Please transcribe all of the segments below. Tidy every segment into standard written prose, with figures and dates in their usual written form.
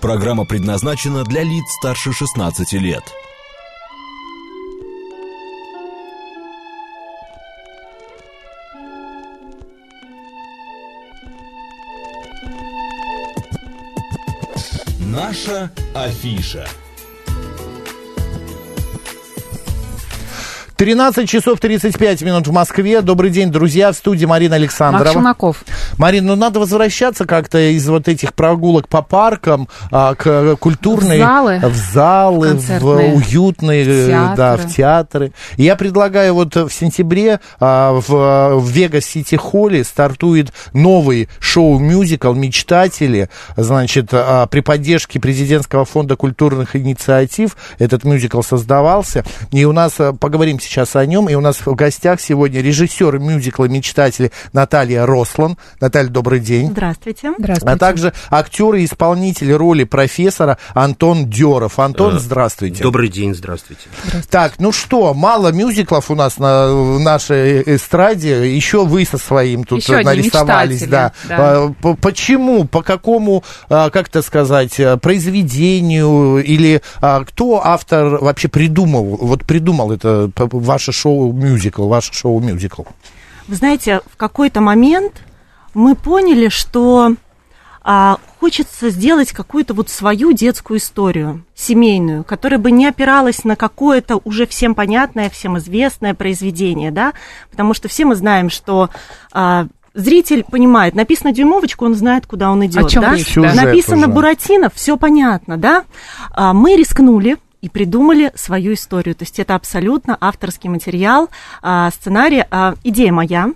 Программа предназначена для лиц старше 16 лет. Наша афиша. 13 часов 35 минут в Москве. Добрый день, друзья. В студии Марина Александрова. Макс Шумаков. Марин, ну надо возвращаться как-то из вот этих прогулок по паркам к культурной... В залы, в уютные, театры. Да, в театры. Я предлагаю вот в сентябре в Вегас-Сити-Холле стартует новый шоу-мюзикл «Мечтатели». Значит, при поддержке президентского фонда культурных инициатив этот мюзикл создавался. И у нас, поговорим сейчас о нем, и у нас в гостях сегодня режиссер мюзикла «Мечтатели» Наталья Рослан. Наталья, добрый день. Здравствуйте. А также актер и исполнитель роли профессора Антон Деров. Антон, здравствуйте. Добрый день, здравствуйте. Так, ну что, мало мюзиклов у нас в нашей эстраде. Еще вы со своим тут еще нарисовались. Да. Почему, по какому, как это сказать, произведению, или кто автор вообще придумал это ваше шоу-мюзикл? Вы знаете, в какой-то момент мы поняли, что хочется сделать какую-то вот свою детскую историю, семейную, которая бы не опиралась на какое-то уже всем понятное, всем известное произведение, да, потому что все мы знаем, что зритель понимает, написано дюймовочку, он знает, куда он идет, да? Написано Буратино, все понятно, да? Мы рискнули и придумали свою историю, то есть это абсолютно авторский материал, сценарий, идея моя.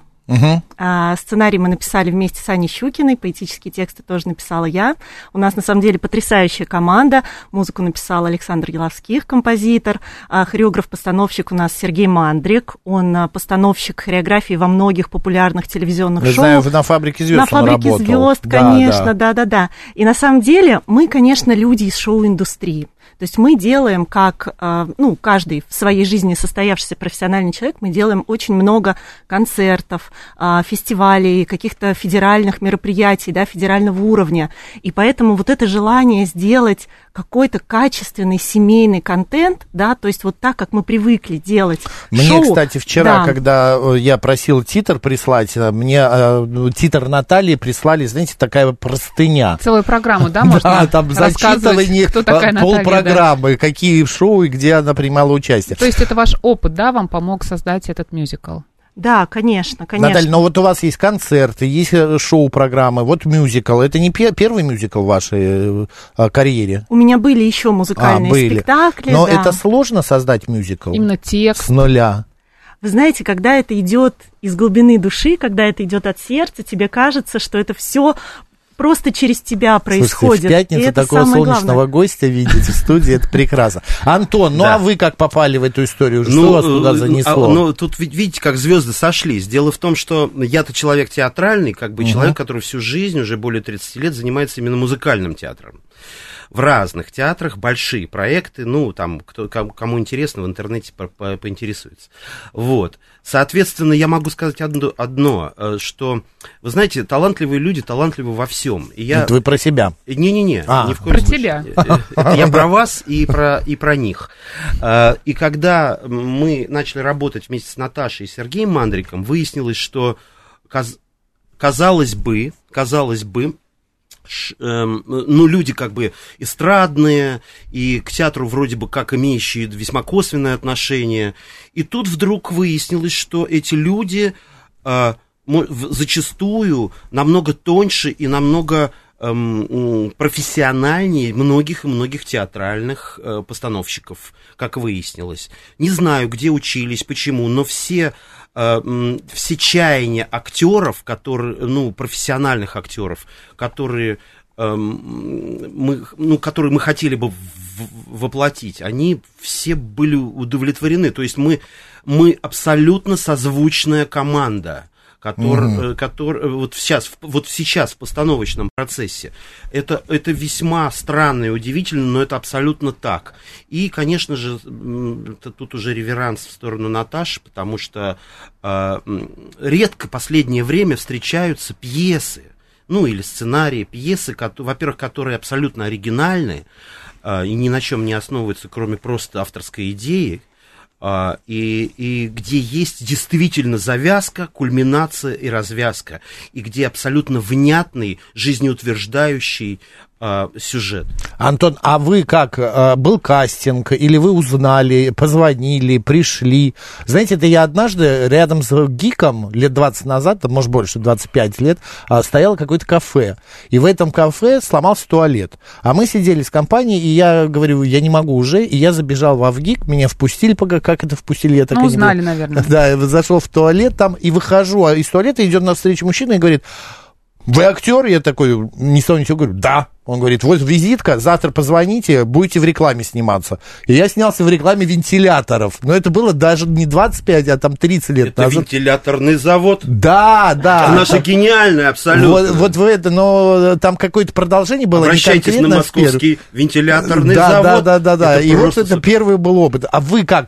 Сценарий мы написали вместе с Аней Щукиной, поэтические тексты тоже написала я. У нас на самом деле потрясающая команда. Музыку написал Александр Еловских, композитор. Хореограф-постановщик у нас Сергей Мандрик. Он постановщик хореографии во многих популярных телевизионных шоу. Знаю, на «Фабрике звезд» На «Фабрике звезд», конечно, да. И на самом деле мы, конечно, люди из шоу-индустрии. То есть мы делаем, как, каждый в своей жизни состоявшийся профессиональный человек, мы делаем очень много концертов, фестивалей, каких-то федеральных мероприятий, да, федерального уровня. И поэтому вот это желание сделать какой-то качественный семейный контент, да, то есть вот так, как мы привыкли делать мне, шоу. Кстати, вчера, когда я просил титр прислать, мне титр Натальи прислали, знаете, такая простыня. Целую программу, да, можно Да, там зачитывание полпрограммы, какие шоу и где она принимала участие. То есть это ваш опыт, да, вам помог создать этот мюзикл? Да, конечно. Наталья, но вот у вас есть концерты, есть шоу-программы, вот мюзикл. Это не первый мюзикл в вашей карьере? У меня были еще музыкальные спектакли. Но да. это сложно создать мюзикл? Именно текст. С нуля. Вы знаете, когда это идет из глубины души, когда это идет от сердца, тебе кажется, что это все просто через тебя происходит. Слушайте, в пятницу такого солнечного гостя видеть в студии, это прекрасно. Антон, а вы как попали в эту историю? Что вас туда занесло? Тут видите, как звезды сошлись. Дело в том, что я-то человек театральный, человек, который всю жизнь, уже более 30 лет, занимается именно музыкальным театром. В разных театрах большие проекты, кому интересно, в интернете поинтересуется. Вот. Соответственно, я могу сказать одно, что, вы знаете, талантливые люди талантливы во всем. Это вы про себя? Не-не-не, ни в коем про случае. тебя. Это я про вас и про них. И когда мы начали работать вместе с Наташей и Сергеем Мандриком, выяснилось, что, казалось бы, люди как бы эстрадные и к театру вроде бы как имеющие весьма косвенное отношение. И тут вдруг выяснилось, что эти люди зачастую намного тоньше и намного профессиональнее многих и многих театральных постановщиков, как выяснилось. Не знаю, где учились, почему, но все чаяния актеров, профессиональных актеров, которые мы хотели бы воплотить, они все были удовлетворены. То есть мы абсолютно созвучная команда. Который вот сейчас в постановочном процессе. Это весьма странно и удивительно, но это абсолютно так. И, конечно же, тут уже реверанс в сторону Наташи, потому что редко в последнее время встречаются пьесы, ну, или сценарии, пьесы, во-первых, которые абсолютно оригинальны и ни на чем не основываются, кроме просто авторской идеи, и где есть действительно завязка, кульминация и развязка, и где абсолютно внятный, жизнеутверждающий сюжет. Антон, а вы как? Был кастинг, или вы узнали, позвонили, пришли? Знаете, это я однажды рядом с ГИКом, лет 20 назад, может больше, 25 лет, стояло какое-то кафе. И в этом кафе сломался туалет. А мы сидели с компанией, и я говорю, я не могу уже, и я забежал в ГИК, меня впустили, как это впустили, я так и не узнали, наверное. Да, я зашел в туалет там, и выхожу, а из туалета идет навстречу мужчина и говорит: вы актер? Я такой, ни с того ничего, говорю, да. Он говорит, вот визитка, завтра позвоните, будете в рекламе сниматься. И я снялся в рекламе вентиляторов. Но это было даже не 25, а там 30 лет назад. Это вентиляторный завод? Да. Она же гениальная, абсолютно. Вот в это, но там какое-то продолжение было. Обращайтесь на московский вентиляторный завод. Да. И вот это первый был опыт. А вы как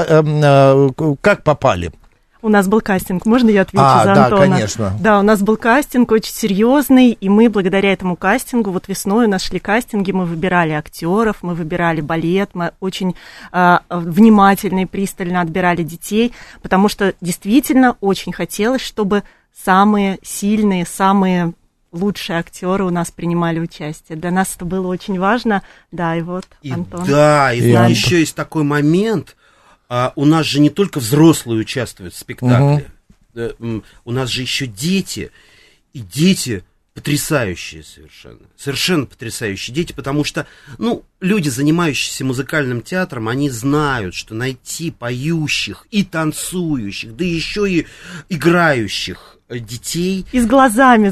попали? У нас был кастинг, можно я отвечу за Антона? Да, конечно. Да, у нас был кастинг очень серьезный, и мы благодаря этому кастингу, вот весной у нас шли кастинги, мы выбирали актеров, мы выбирали балет, мы очень внимательно и пристально отбирали детей, потому что действительно очень хотелось, чтобы самые сильные, самые лучшие актеры у нас принимали участие. Для нас это было очень важно. Да, и вот Антон. Да, и еще есть такой момент. У нас же не только взрослые участвуют в спектакле, у нас же еще дети, и дети потрясающие совершенно потрясающие дети, потому что, люди, занимающиеся музыкальным театром, они знают, что найти поющих и танцующих, да еще и играющих детей. И с глазами.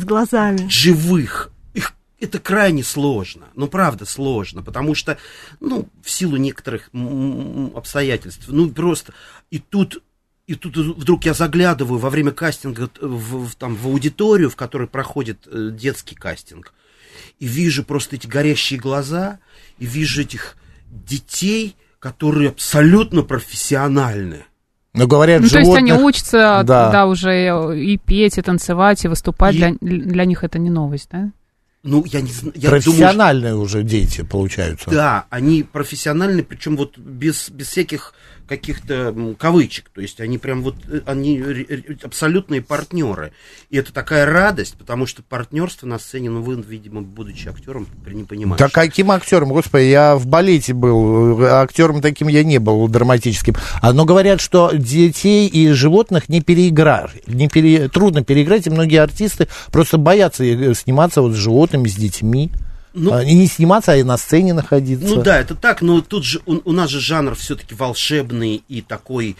Живых. Это крайне сложно, правда сложно, потому что, в силу некоторых обстоятельств, просто, и тут вдруг я заглядываю во время кастинга в аудиторию, в которой проходит детский кастинг, и вижу просто эти горящие глаза, и вижу этих детей, которые абсолютно профессиональны. Но говорят, то есть они учатся, уже и петь, и танцевать, и выступать, для них это не новость, да? Я не знаю. Профессиональные уже дети получаются. Да, они профессиональные, причем вот без всяких каких-то кавычек. То есть они прям они абсолютные партнеры. И это такая радость, потому что партнерство на сцене, вы, видимо, будучи актером, не понимаете. Да каким актером? Господи, я в балете был. Актером таким я не был, драматическим. Но говорят, что детей и животных не переиграть. Трудно переиграть, и многие артисты просто боятся сниматься с животными, с детьми. И не сниматься, а и на сцене находиться. Да, это так, но тут же у нас же жанр все-таки волшебный и такой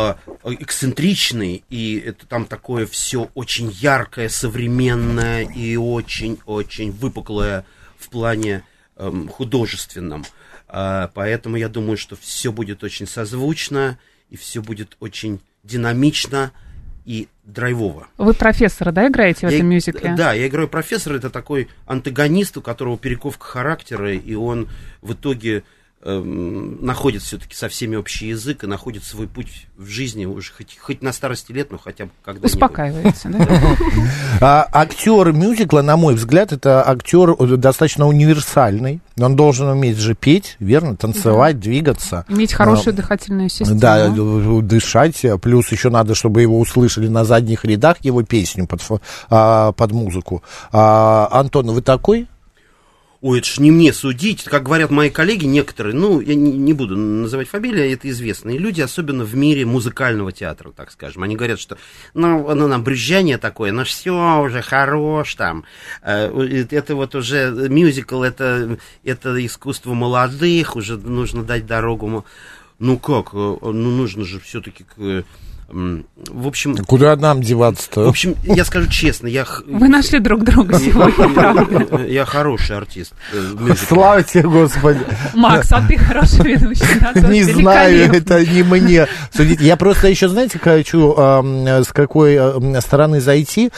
эксцентричный, и это там такое все очень яркое, современное и очень-очень выпуклое в плане художественном. Поэтому я думаю, что все будет очень созвучно, и все будет очень динамично и драйвово. Вы профессора, да, играете в этом мюзикле? Да, я играю профессора, это такой антагонист, у которого перековка характера, и он в итоге находит все-таки со всеми общий язык и находит свой путь в жизни уже хоть на старости лет, но хотя бы когда-нибудь. Успокаивается, да? Актер мюзикла, на мой взгляд, это актер достаточно универсальный. Он должен уметь же петь, верно, танцевать, двигаться. Иметь хорошую дыхательную систему. Да, дышать. Плюс еще надо, чтобы его услышали на задних рядах, его песню под музыку. Антон, вы такой? Ой, это ж не мне судить. Как говорят мои коллеги некоторые, я не буду называть фамилии, это известные люди, особенно в мире музыкального театра, так скажем. Они говорят, что, нам брюзжание такое, все уже хорош там. Это вот уже мюзикл, это искусство молодых, уже нужно дать дорогу. Нужно же все-таки в общем... Куда нам деваться-то? В общем, я скажу честно, Вы нашли друг друга сегодня, правда? Я хороший артист. Слава тебе, Господи. Макс, а ты хороший ведущий, да? Не знаю, это не мне судить. Я просто еще, знаете, хочу с какой стороны зайти.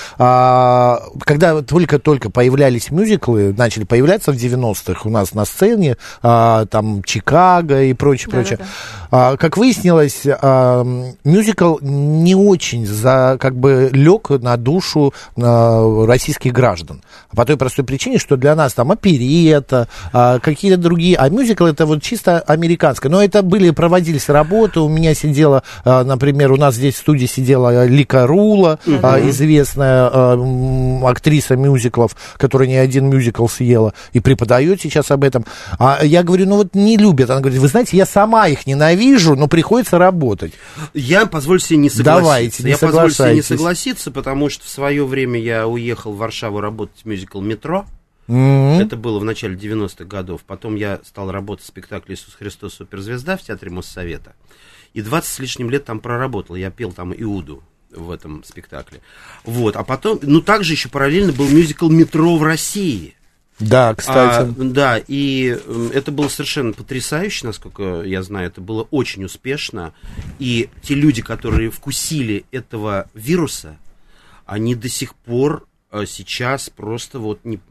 Когда только появлялись мюзиклы, начали появляться в 90-х у нас на сцене, там Чикаго и прочее. Как выяснилось, мюзикл не очень лег на душу российских граждан. По той простой причине, что для нас там оперетта, какие-то другие, а мюзикл это вот чисто американское. Но это проводились работы, у меня сидела, например, у нас здесь в студии сидела Лика Рула, известная актриса мюзиклов, которая не один мюзикл съела и преподает сейчас об этом. А я говорю, не любят. Она говорит, вы знаете, я сама их ненавижу, но приходится работать. Я позволю себе не согласиться. Давайте, не позволю себе не согласиться, потому что в свое время я уехал в Варшаву работать в мюзикл «Метро». Это было в начале 90-х годов. Потом я стал работать в спектакле «Иисус Христос. Суперзвезда» в Театре Моссовета. И 20 с лишним лет там проработал. Я пел там Иуду в этом спектакле. Вот. А потом, также еще параллельно был мюзикл «Метро» в России. Да, кстати. Да, и это было совершенно потрясающе, насколько я знаю, это было очень успешно. И те люди, которые вкусили этого вируса, они до сих пор сейчас просто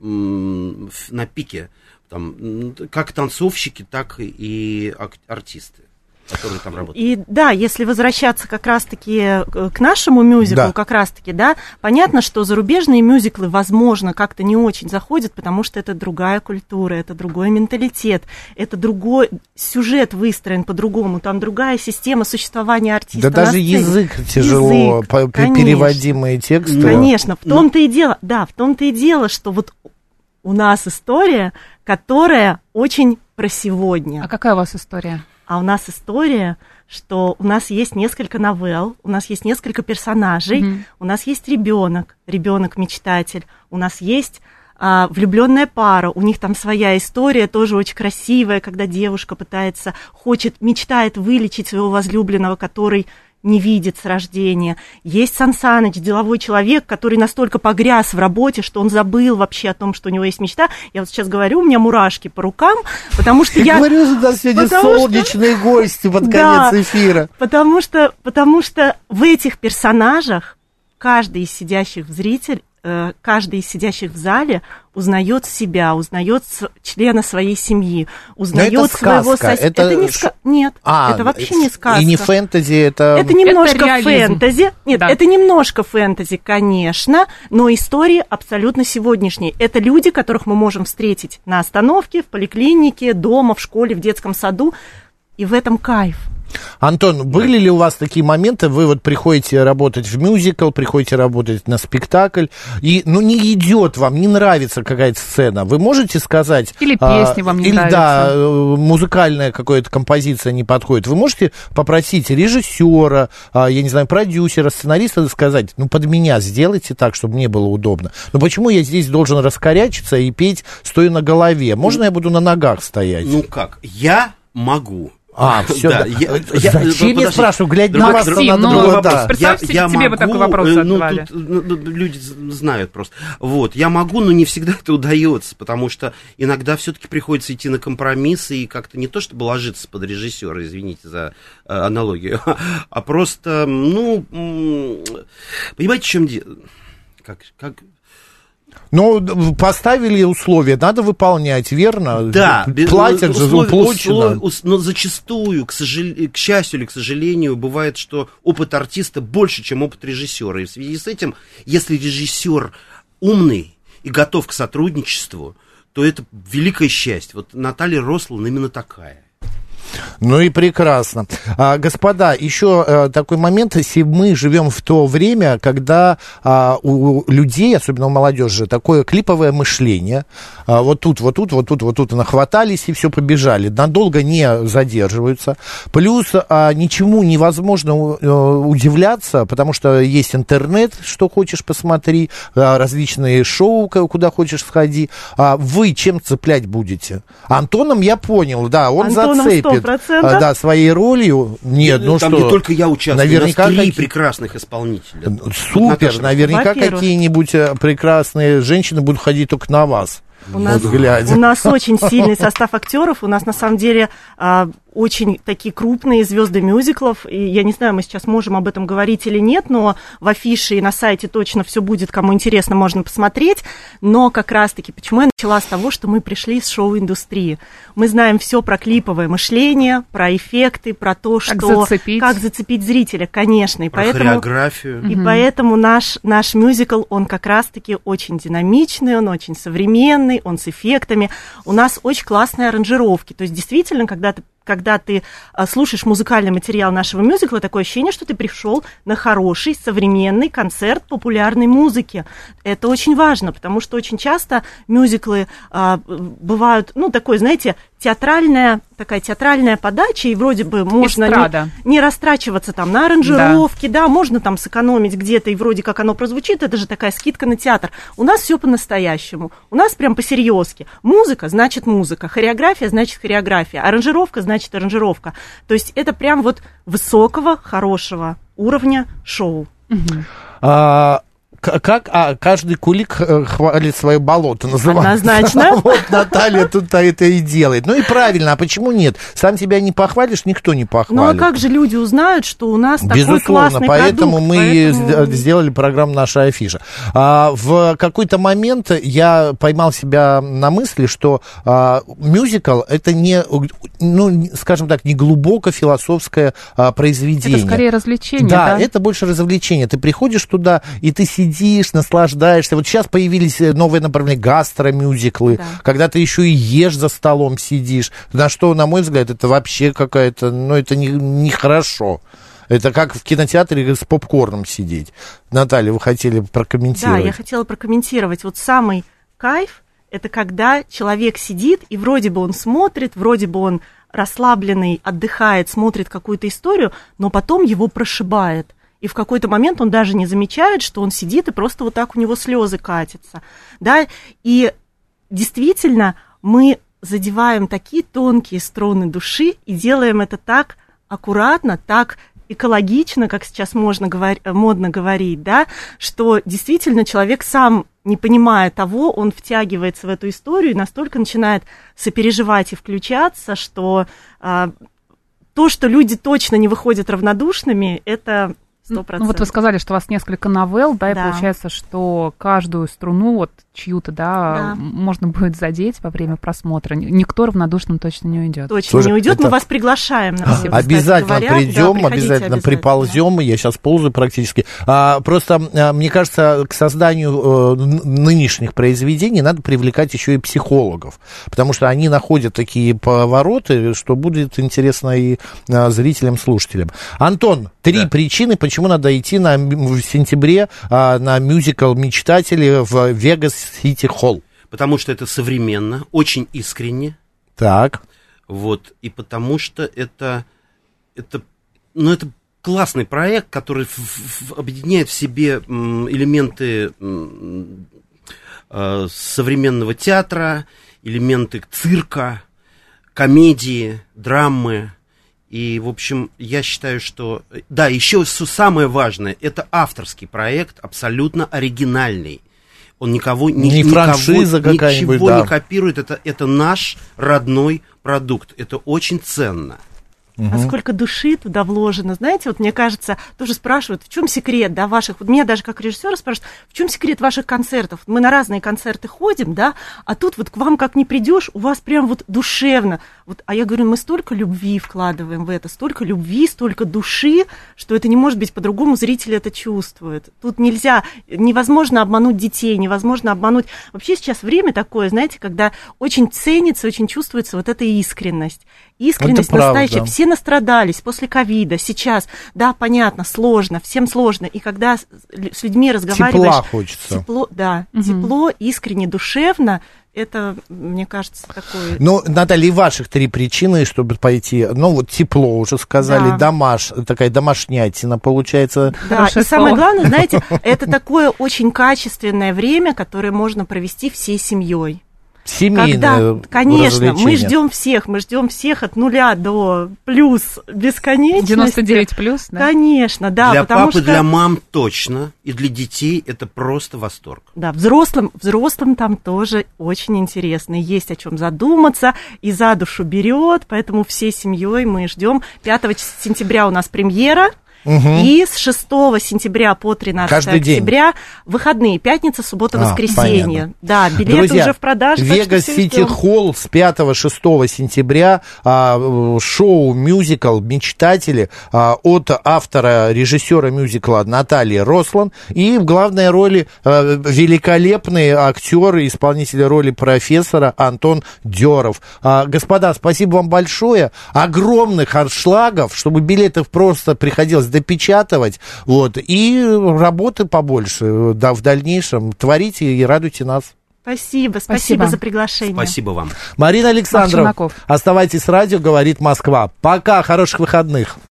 на пике, там, как танцовщики, так и артисты, которые там работают. И да, если возвращаться как раз-таки к нашему мюзиклу, как раз-таки, да, понятно, что зарубежные мюзиклы, возможно, как-то не очень заходят, потому что это другая культура, это другой менталитет, это другой сюжет выстроен по-другому, там другая система существования артиста. Да даже язык тяжело, переводимые тексты. Конечно, в том-то и дело, что вот у нас история, которая очень про сегодня. А какая у вас история? А у нас история, что у нас есть несколько новелл, у нас есть несколько персонажей, у нас есть ребенок-мечтатель, у нас есть влюбленная пара, у них там своя история, тоже очень красивая, когда девушка мечтает вылечить своего возлюбленного, который не видит с рождения. Есть Сан Саныч, деловой человек, который настолько погряз в работе, что он забыл вообще о том, что у него есть мечта. Я вот сейчас говорю, у меня мурашки по рукам, потому что я... Говорю, что у нас сегодня солнечные гости под конец эфира. Потому что в этих персонажах каждый из сидящих в зале узнает себя, узнает члена своей семьи, узнает своего соседа. Это не сказка. Нет, это вообще не сказка. И не фэнтези, это немножко фэнтези. Нет, это немножко фэнтези, конечно, но истории абсолютно сегодняшние. Это люди, которых мы можем встретить на остановке, в поликлинике, дома, в школе, в детском саду. И в этом кайф. Антон, были ли у вас такие моменты, вы приходите работать в мюзикл, приходите работать на спектакль, и, не идет вам, не нравится какая-то сцена, вы можете сказать... Или песни вам не нравятся. Да, музыкальная какая-то композиция не подходит. Вы можете попросить режиссера, я не знаю, продюсера, сценариста сказать, под меня сделайте так, чтобы мне было удобно. Почему я здесь должен раскорячиться и петь, стоя на голове? Можно я буду на ногах стоять? Я могу. Все, да. Зачем я спрашиваю, глядя на вас, Максим, надо было, представьте себе вот такой вопрос задавали. Люди знают просто. Я могу, но не всегда это удается, потому что иногда все-таки приходится идти на компромиссы и как-то не то, чтобы ложиться под режиссера, извините за аналогию, а просто, понимаете, в чем дело? Поставили условия, надо выполнять, верно? Да. Платят же за условия. Но зачастую, к счастью или к сожалению, бывает, что опыт артиста больше, чем опыт режиссера. И в связи с этим, если режиссер умный и готов к сотрудничеству, то это великое счастье. Наталья Рослан именно такая. И прекрасно. Господа, еще такой момент, если мы живем в то время, когда у людей, особенно у молодежи, такое клиповое мышление, вот тут нахватались и все побежали, надолго не задерживаются, плюс ничему невозможно удивляться, потому что есть интернет, что хочешь посмотри, различные шоу, куда хочешь сходи, вы чем цеплять будете? Антоном я понял, да, он зацепит. Своей ролью. Нет, там не только я участвую, наверняка у нас 3 прекрасных исполнителя. Супер, наверняка какие-нибудь прекрасные женщины будут ходить только на вас. У нас очень сильный состав актеров. У нас, на самом деле, очень такие крупные звезды мюзиклов, и я не знаю, мы сейчас можем об этом говорить или нет, но в афише и на сайте точно все будет, кому интересно, можно посмотреть, но как раз-таки, почему я начала с того, что мы пришли из шоу-индустрии. Мы знаем все про клиповое мышление, про эффекты, про то, как зацепить зрителя, конечно, и про хореографию. И поэтому наш мюзикл, он как раз-таки очень динамичный, он очень современный, он с эффектами, у нас очень классные аранжировки, то есть действительно, когда ты слушаешь музыкальный материал нашего мюзикла, такое ощущение, что ты пришел на хороший, современный концерт популярной музыки. Это очень важно, потому что очень часто мюзиклы бывают, такой, знаете, театральная подача, и вроде бы можно не растрачиваться там на аранжировки, да, можно там сэкономить где-то, и вроде как оно прозвучит, это же такая скидка на театр. У нас все по-настоящему, у нас прям по-серьезки. Музыка значит музыка, хореография значит хореография, аранжировка значит аранжировка. То есть это прям вот высокого, хорошего уровня шоу. Каждый кулик хвалит свое болото, называется. Однозначно. Вот Наталья тут это и делает. Ну и правильно, а почему нет? Сам тебя не похвалишь, никто не похвалит. Ну а как же люди узнают, что у нас такой классный продукт? Поэтому мы сделали программу «Наша афиша». В какой-то момент я поймал себя на мысли, что мюзикл — это не, скажем так, не глубоко философское произведение. Это скорее развлечение, да? Да, это больше развлечение. Ты приходишь туда, и ты сидишь, наслаждаешься. Вот сейчас появились новые направления, гастромюзиклы, да. Когда ты еще и ешь за столом, сидишь. На что, на мой взгляд, это вообще какая-то, это нехорошо. Это как в кинотеатре с попкорном сидеть. Наталья, вы хотели прокомментировать? Да, я хотела прокомментировать. Вот самый кайф — это когда человек сидит, и вроде бы он смотрит, вроде бы он расслабленный, отдыхает, смотрит какую-то историю, но потом его прошибает. И в какой-то момент он даже не замечает, что он сидит, и просто вот так у него слезы катятся. Да? И действительно мы задеваем такие тонкие струны души и делаем это так аккуратно, так экологично, как сейчас модно говорить, да? Что действительно человек сам, не понимая того, он втягивается в эту историю и настолько начинает сопереживать и включаться, что то, что люди точно не выходят равнодушными, это 100%. Вот вы сказали, что у вас несколько новелл, да, и получается, что каждую струну, вот чью-то, да, можно будет задеть во время просмотра. Никто равнодушным точно не уйдет. Точно не уйдет, мы вас приглашаем. Обязательно придем, обязательно приползем, я сейчас ползаю практически. Просто, мне кажется, к созданию нынешних произведений надо привлекать еще и психологов, потому что они находят такие повороты, что будет интересно и зрителям, слушателям. Антон, 3 причины, почему надо идти в сентябре на мюзикл «Мечтатели» в Вегас-Сити Холл. Потому что это современно, очень искренне. Так. Вот, и потому что это классный проект, который объединяет в себе элементы современного театра, элементы цирка, комедии, драмы. И, в общем, я считаю, что... Да, еще самое важное, это авторский проект, абсолютно оригинальный. Он никого не франшиза какая-нибудь, ничего не копирует. Это наш родной продукт. Это очень ценно. А сколько души туда вложено, знаете, вот мне кажется, тоже спрашивают, в чем секрет, да, ваших, вот меня даже как режиссера спрашивают, в чем секрет ваших концертов? Мы на разные концерты ходим, да, а тут вот к вам как не придешь, у вас прям вот душевно, вот, а я говорю, мы столько любви вкладываем в это, столько любви, столько души, что это не может быть по-другому, зритель это чувствует. Тут невозможно обмануть детей, невозможно обмануть, вообще сейчас время такое, знаете, когда очень ценится, очень чувствуется вот эта искренность настоящая, все настрадались после ковида, сейчас, да, понятно, сложно, всем сложно, и когда с людьми разговариваешь... Тепла хочется. Тепло, искренне, душевно, это, мне кажется, такое... Ну, Наталья, и ваших 3 причины, чтобы пойти, вот тепло уже сказали, такая домашнятина получается. Да, и самое главное, знаете, это такое очень качественное время, которое можно провести всей семьей. Семейное конечно, мы ждем всех от 0 до плюс бесконечности. 99 плюс, да? Конечно, да. Для пап и для мам точно, и для детей это просто восторг. Да, взрослым там тоже очень интересно, есть о чем задуматься, и за душу берет, поэтому всей семьей мы ждем. 5 сентября у нас премьера. И с 6 сентября по 13 октября выходные, пятница, суббота, воскресенье. Да, билеты Друзья, уже в продаже. Вегас Сити Холл с 5-6 сентября, шоу, мюзикл «Мечтатели» от автора, режиссера мюзикла Натальи Рослан. И в главной роли великолепный актер и исполнитель роли профессора Антон Дёров. Господа, спасибо вам большое. Огромных аншлагов, чтобы билетов просто приходилось допечатывать, вот, и работы побольше, да, в дальнейшем. Творите и радуйте нас. Спасибо за приглашение. Спасибо вам. Марина Александрова, оставайтесь с радио, говорит Москва. Пока, хороших выходных.